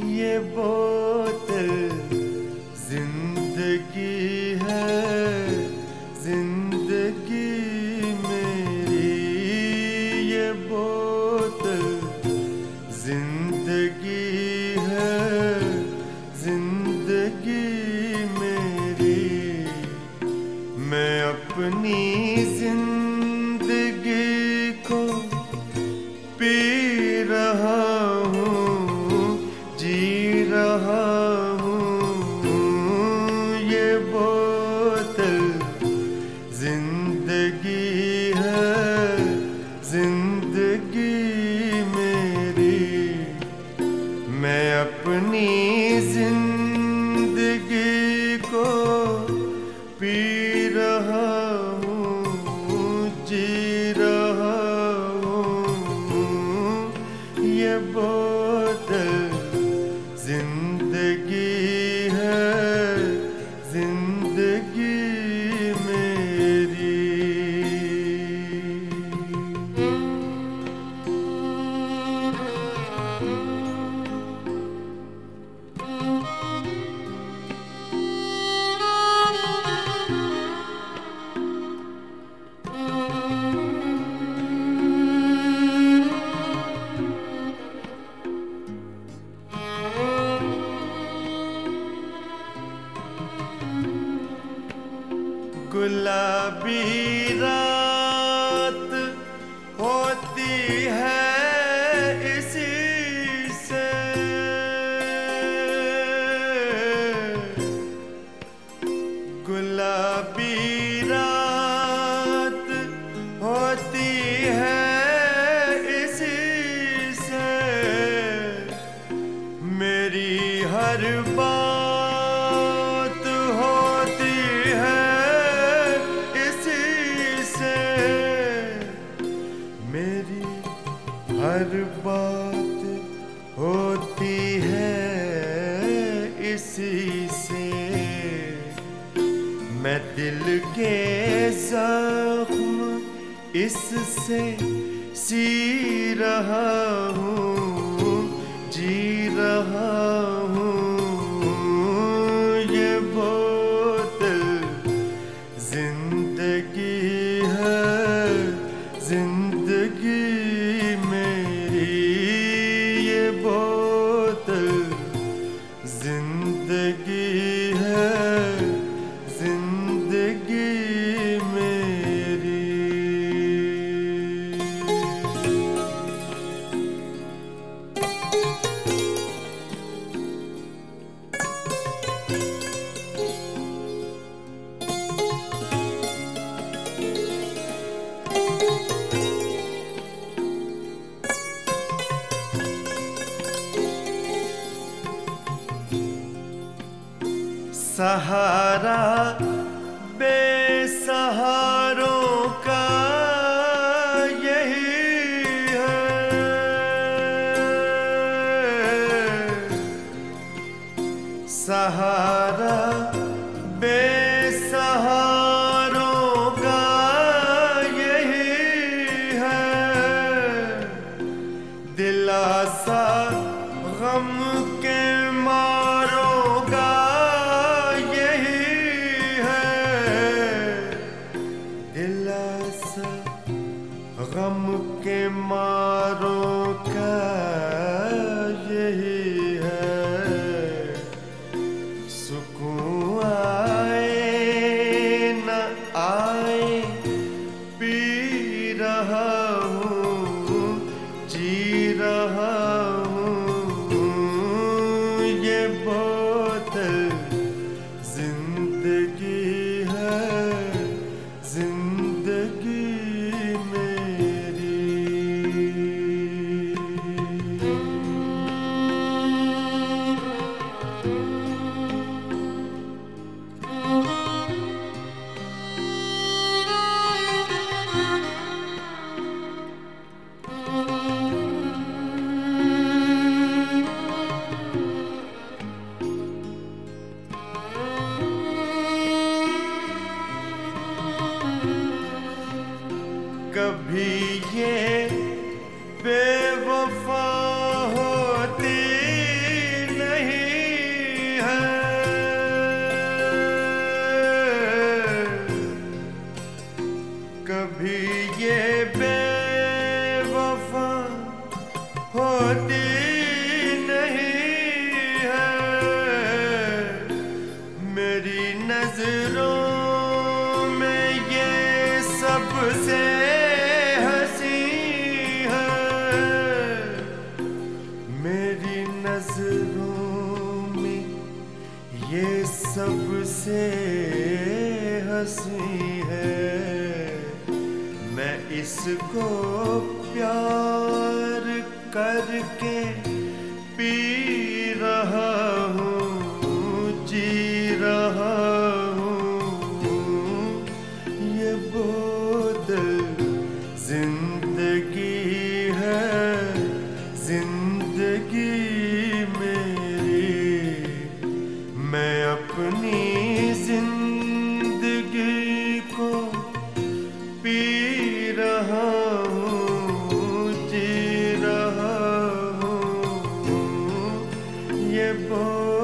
ये बोतल जिंदगी है, जिंदगी मेरी। ये बोतल जिंदगी है, जिंदगी मेरी। मैं अपनी जिंदगी को पी रहा हूँ, जी रहा हूँ। ये बोतल जिंदगी है, जिंदगी मेरी। मैं अपनी जिंदगी को पी रहा हूँ, जी रहा हूँ। ये बोतल जिंदगी है, जिंदगी मेरी। गुलाबी रात होती है इसी से, गुलाबी रात होती है इसी से। मेरी हर बात होती है इसी से, मेरी हर बात होती है इसी से। मैं दिल के जख्म इससे सी रहा हूँ, जी रहा हूँ। ये बोतल जिंदगी है, जिंदगी मेरी। ये बोतल जिंदगी है, जिंदगी मेरी। सहारा बेसहारों का यही है, सहारा बेसहारों का यही है। दिलासा गम के मारों का गम के मारों का यही है। सुकून आए न आए पी रहा हूँ, जी रहा हूँ। ये बोतल जिंदगी है, जिंदगी मेरी। ये सबसे हंसी है, मैं इसको प्यार करके पी रहा हूँ, जी रहा हूँ। ये बोतल जिंदगी है, जिंदगी मेरी। मैं अपनी जिंदगी को पी रहा हूँ, जी रहा हूँ। ये